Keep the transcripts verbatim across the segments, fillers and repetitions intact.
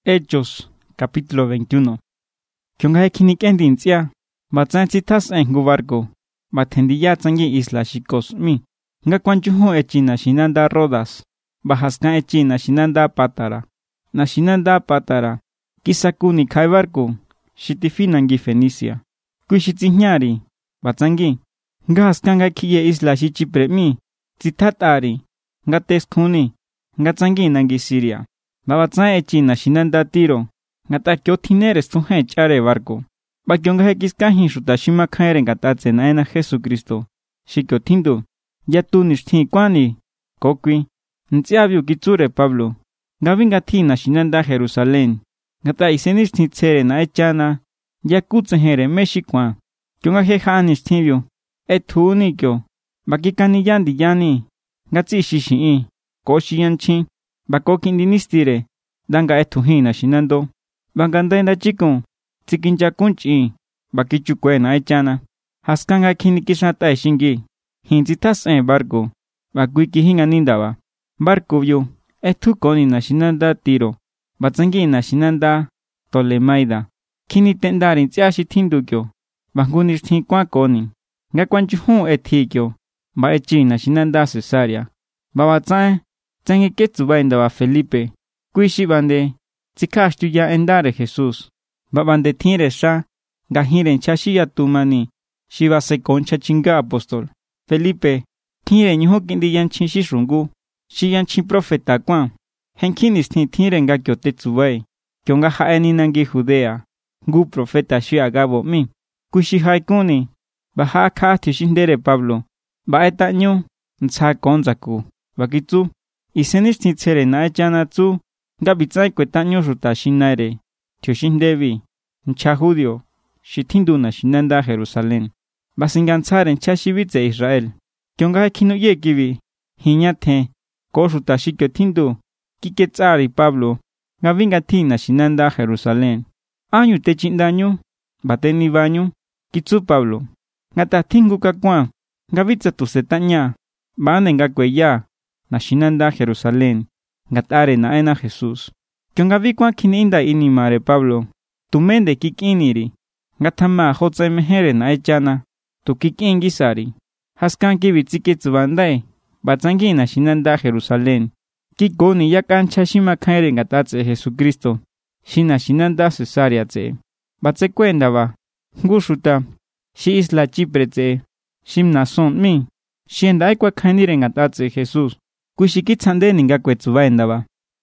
Hechos, capítulo veintiuno. Kyonga kinikendintia, batsanchitas en gubarco, batendiya tsangi isla Chicos mi. Nga kwanchuho echi nashinanda Rodas, bajaskan echi nashinanda Patara. Nashinanda Patara, kisaku ni kai barco, shitifinangi Fenicia. Kuishitinyari, batsangi. Nga haskanga kiye isla Chipre mi, titatari, nga teskuni, nga tsangi nangi Siria. Babatsan echi nashinanda Tiro, ngata kyo tinere stuhe chare barco. Ba kyonga hekiskahin shutashima khaire ngatatse naena Jesucristo. Shikyo tindu, ya tu nishtin kwani, kokwi, ntsiabyu kitsure Pablo. Gavinga ti nashinanda Jerusalén. Ngata isenishtin tsere na echana, ya kutsenhere meshikwa. Kyonga heha nishtinbyu, etuni kyo, bakikani yandi yani, ngatsi shishi'i, koshi yanchin. Bakokindinistire, danga etuhin nashinando. Bangandenda chikon, tsikinja kunchi, bakichukwe na echana. Haskanga kinikishata eshingi, hinzitas en barco, bakwiki hinganindaba. Barco vyo, etukoni nashinanda Tiro, batsangi nashinanda Tolemaida. Kinitendarin tsiashi tindukyo, bangunistin kwa koni. Nga kwanchuhun etikyo, ba echi nashinanda Cesarea. Babatsan, tsangi ketsuba indaba Felipe, kuishi bande, tsikashtu ya endare Jesús. Babande tire sha, gahiren chashiya tumani, shiba se concha chinga apóstol. Felipe, tire nyuho kindi yanchin shishungu, shi yanchin profeta kwan. Henkinis tin tire nga kyo tetsubai, kyo nga haeni nangi Judea, ngu profeta shi agabo mi. Kuishi haikuni, baha kati shindere Pablo, baeta nyu, ntsa konzaku, bakitsu. Isenishtin tsere na echana tsu, gabitsai kwetaño ruta shinaire, tioshindevi, ncha judio, shitindu na shinanda Jerusalén. Basinganzaren chashibitze Israel. Kyonga kino yekivi, hinyate, ko ruta shikyo tindu, kiketsari Pablo, gavingati na shinanda Jerusalén. Año te chindaño, bateni baño, kitsu Pablo. Ngata tingu kakwan, gavitza tu setaña, banenga kweya. Nashinanda Jerusalén, ngatare naena Jesús. Kyonga vikwa kininda inimare Pablo, tumende kikiniri, ngatama hotsa mehere na echana, tu kikin gisari. Haskan kibitsike bandai, batsangi nashinanda Jerusalén. Kikoni yakancha shima khaire ngatatse Jesucristo, shina shinanda Cesarea tse. Batse kwenda ba, ngushuta, shi isla Chipre tse, shim nason mi, shienda aikwa khanire ngatatse Jesús. Kuishikitsande ninga kwetsuba endaba.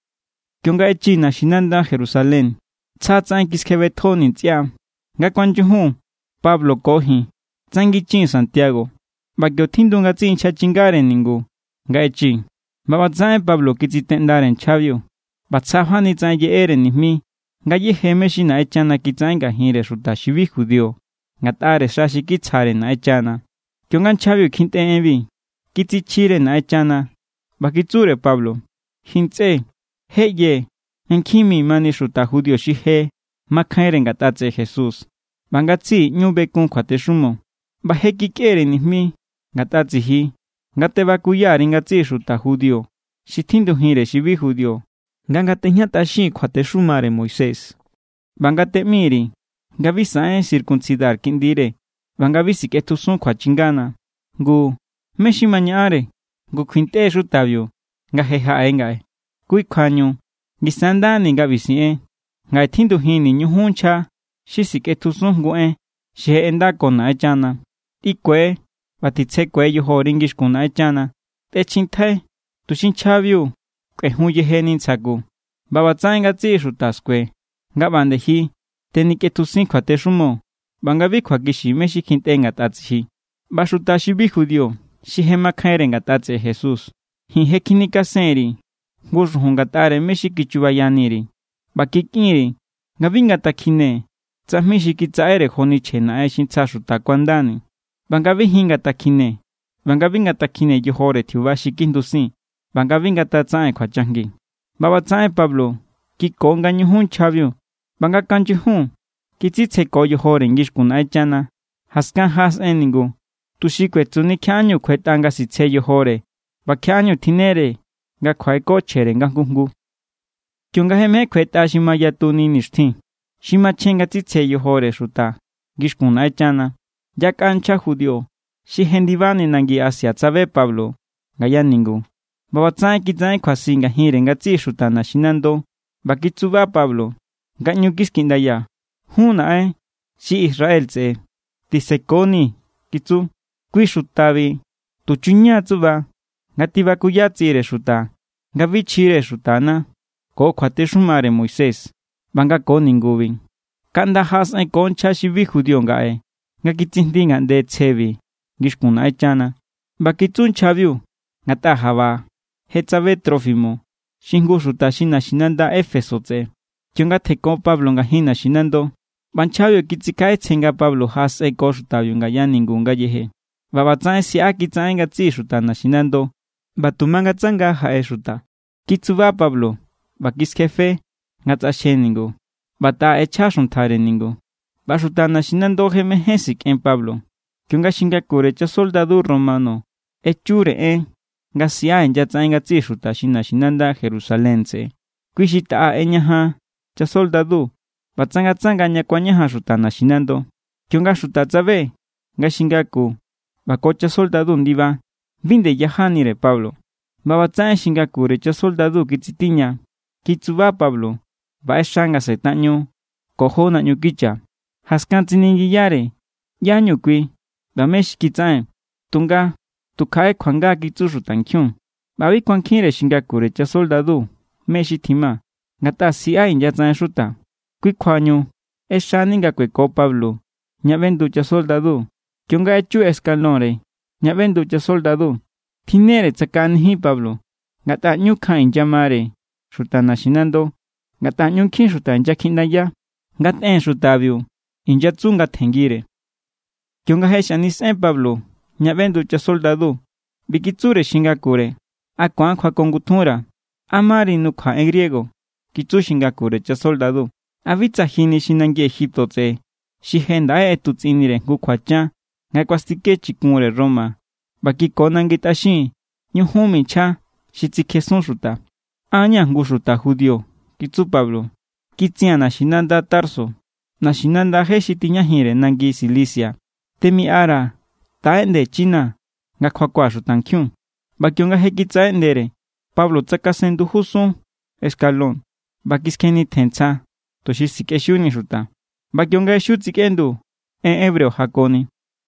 Kyonga echi nashinanda Jerusalén. Tsatsan kiskebetoni tsia. Nga kwanchuhu, Pablo kohi. Tsangi chin Santiago. Bakyo tindunga tsin chachingare ningu. Nga echi. Babatsan Pablo kitsitendaren chabyo. Batsahani tsan ye ere nihmi. Nga ye hemeshi na echana kitsanga hire ruta shivi judio. Nga tare shashi kitsare na echana. Kyonga chabyo kinte envi. Kitsichire na echana. Bakitsure Pablo, hintse, heye, enkimi mani shuta judio shihe, makhaire ngatatse Jesús. Bangatsi nyube kun kwateshumo. Baheki kere nihmi, ngatatsi hi, ngate bakuyari ngatsi shuta judio. Shitindu hire shivi judio. Ngangate nyata shi kwateshumare Moisés. Bangate miri, ngavisa en circuncidar kindire. Bangavisi ketusun kwachingana. Ngu, meshimañare. Ngu kwinte shutabyo, nga heha engae. Kui kwanyo, gisandani nga visie, nga tindu hini nyuhuncha, shisike tusungue, shihe enda kona echana. Ikwe, batitse kwe yoho ringish kuna echana. Techintai, tushinchabyo, kwe huye henin saku. Babatsa nga tsi shutaskwe, nga bandehi, tenike tusin kwa teshumo, bangavi kwa kishi meshikinte nga tatsihi. Bashutashi bi judio. Shihema khaire ngatatse Jesús. Hinhekinika seri. Gushu hungatare meshikichubayaniri. Bakikiri. Ngavingata kine. Tsahmishikitsaere honi chena eshin tsashuta kwandani. Bangavi hingata kine. Bangavingata kine yohore tiubashikindusi. Bangavingata tsae kwa changi. Baba tsae Pablo. Kikonga nyuhun chabyo. Bangakanchihun. Kitsitse ko yohore ngishkuna echana. Haskan has eningu. Tushikwe tsuni kyanyu kwetanga sitse yohore. Ba kyanyu tinere. Nga kwaiko chere nga kungu. Kyonga heme kweta shima yatuni nishtin. Shima chenga titse yohore shuta. Gishkun aichana. Yak ancha judio. Shi hendivani nangi Asia tsabe Pablo. Gaya ningu. Babatsai kitzai kwasinga hire ngatsi shuta na shinando. Bakitsuba Pablo. Ganyu kiskindaya. Huna eh. Si Israel tse. Tisekoni. Kitsu. Kui shutabi. Tuchunya tsuba. Ngatiba kuyatsire shuta. Gavichire shutana. Ko kwate shumare Moisés. Banga ko ningubi. Kanda has e concha shibi judio ngae. Ngakitindinga de tsebi. Gishkun aichana. Bakitsun chaviu. Ngata haba. Hetsabe Trófimo. Shingu shuta shina shinanda Efeso tse. Kyonga teko Pablo nga hina shinando. Banchavio kitsikai tsenga Pablo has e ko shutabio nga ya ningunga yehe. Babatsae si akitsae nga tsi shuta na shinando. Batumanga tsanga hae shuta. Kitsuba Pablo. Bakiskefe. Ngata sheningu. Bata echa shuntare ningu. Bashuta na shinando heme hesik en Pablo. Kyonga shinga kurecha soldado romano. Echure en. Nga siya en yatsae nga tsi shuta shina shinanda Jerusalén tse. Kuishita a enyaha. Cha soldado. Batsanga tsanga nyakwanyaha shuta na shinando. Kyonga shuta tsabe. Nga shingaku. Bakocha soldado ndiba. Vinde yahanire Pablo. Babatsae shingaku recha soldado kitsitinya. Kitsuba Pablo. Baeshanga setaño. Koho na nyukicha. Haskantiningi yare. Yanyu kui. Bamesh kitsae. Tunga. Tukae kwanga kitsu shutankyun. Babi kwankire shingaku recha soldado. Meshi tima. Ngata siya inyatsae shuta. Kui kwanyo. Eshaninga kweko Pablo. Nyavendu cha soldado. Kyonga echu escalore. Nyavendu cha soldado. Tinere tsakanhi Pablo. Ngata nyukha inyamare. Shuta nashinando. Ngata nyunkin shuta injakindaya. Ngata en shutabio. Inyatsunga tengire. Kyonga heshanis en Pablo. Nyavendu cha soldado. Bikitsure shingakure. Akwan kwa kongutura. Amari nukha en griego. Kitsu shingakure cha soldado. Avitsa hini shinangi Egipto tse. Shihenda e tutsinire ngukwacha. Ngakwastike chikumure Roma. Baki konangitashi. Nyuhumi cha. Shitsikesun shuta. Anya ngushuta judio. Kitsu Pablo. Kitsia nashinanda Tarso. Nashinanda heshitiñahire nangi Cilicia. Temi ara. Taende China. Ngakwakwa shutankyun. Bakyonga hekitsaendere. Pablo tsakasendu husun. Escalón. Bakiskeni tensa. Toshisikeshuni shuta. Bakyonga shutzikendu. En hebreo hakoni.